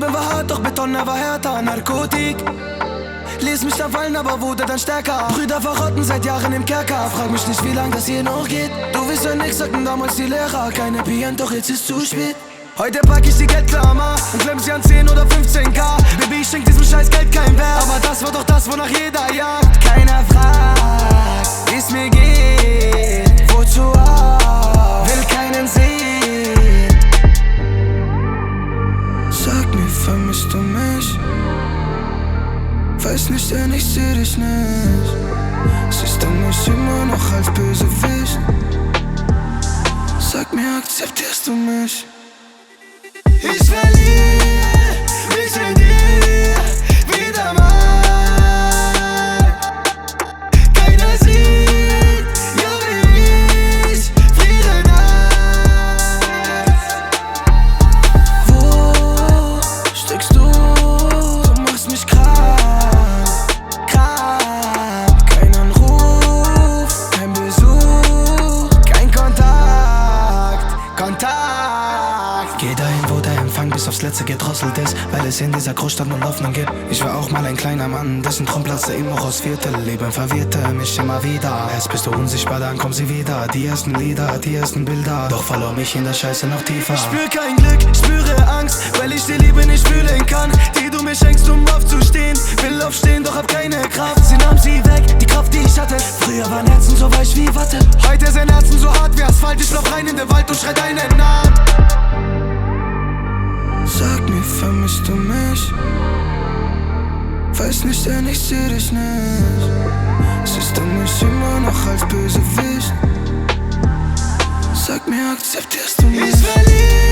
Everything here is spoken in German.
Leben war hart, doch Beton war härter. Narkotik ließ mich da fallen, aber wurde dann stärker. Brüder verrotten seit Jahren im Kerker. Frag mich nicht, wie lang das hier noch geht. Du willst ja nix, sagten damals die Lehrer. Keine Bieren, doch jetzt ist zu spät. Heute pack ich die Geldklammer und klemm sie an 10 oder 15k. Baby, ich schenk diesem scheiß Geld kein Wert. Aber das war doch das, wonach jeder jagt. Keiner fragt, wie's mir geht. Wozu auch, will keinen sehen. Sag mir, vermisst du mich? Weiß nicht, denn ich seh dich nicht. Siehst du mich immer noch als Bösewicht? Sag mir, akzeptierst du mich? Ich verliere mich in dir wieder mal. Keiner sieht, ja wie ich friere nachts. Wo steckst du? Du machst mich krank, krank. Kein Anruf, kein Besuch, kein Kontakt, Kontakt. Geh dahin, wo der Empfang bis aufs Letzte gedrosselt ist, weil es in dieser Großstadt nur Hoffnung gibt. Ich war auch mal ein kleiner Mann, dessen Traum platzte immer aus Viertel. Leben verwirrte mich immer wieder. Erst bist du unsichtbar, dann kommen sie wieder. Die ersten Lieder, die ersten Bilder. Doch verlor mich in der Scheiße noch tiefer. Ich spür kein Glück, spüre Angst, weil ich die Liebe nicht fühlen kann, die du mir schenkst, um aufzustehen. Will aufstehen, doch hab keine Kraft. Sie nahm sie weg, die Kraft, die ich hatte. Früher waren Herzen so weich wie Watte. Heute sind Herzen so hart wie Asphalt. Ich lauf rein in den Wald und schrei deinen Namen. Sag mir, vermisst du mich? Weiß nicht, denn ich seh dich nicht. Siehst du mich immer noch als Bösewicht? Sag mir, akzeptierst du mich? Ich verliere